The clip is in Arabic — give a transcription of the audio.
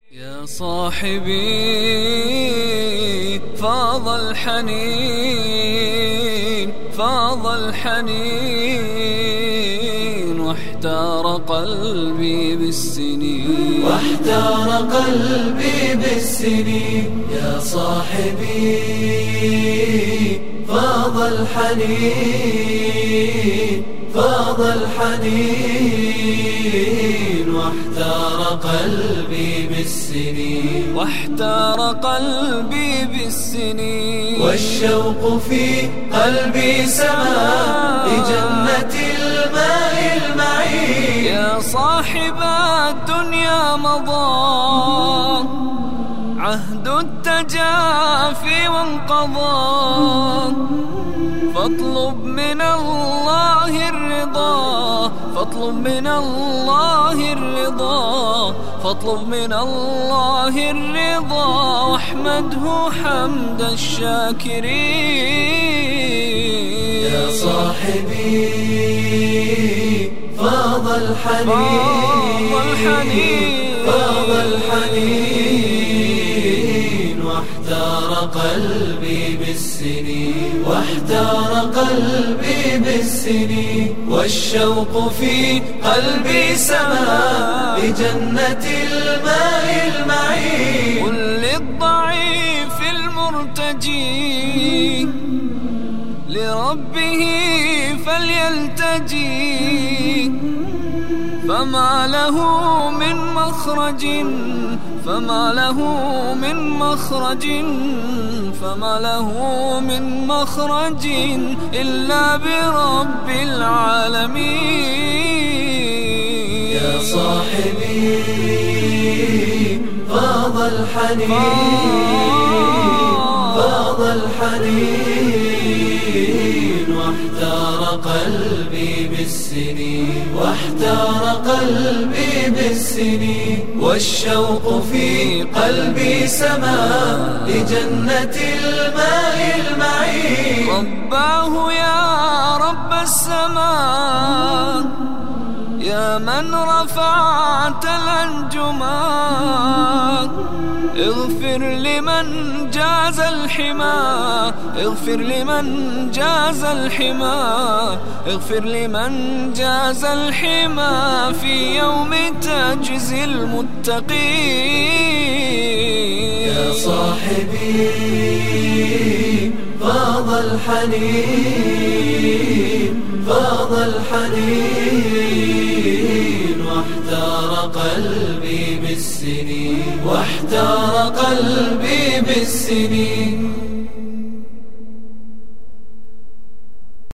يا صاحبي فاض الحنين واحتار قلبي بالسنين يا صاحبي فاض الحنين واحتار قلبي بالسنين والشوق في قلبي سما لجنة الماء المعين يا صاحب الدنيا مضى عهد التجافي وانقضى فاطلب من الله الرضا واحمده حمد الشاكرين يا صاحبي فاض الحنين واحتار قلبي بالسنين والشوق في قلبي سما لجنة الماء المعين قل للضعيف المرتجي لربه فليلتجي فما له من مخرج إلا برب العالمين يا صاحبي فاض الحنين واحتار قلبي بالسنين والشوق في قلبي سما لجنة الماء المعين رباه يا رب السماء يا من رفعت الأنجما اغفر لمن جاز الحما في يوم تجزي المتقين يا صاحبي فاض الحنين واحتار قلبي بالسنين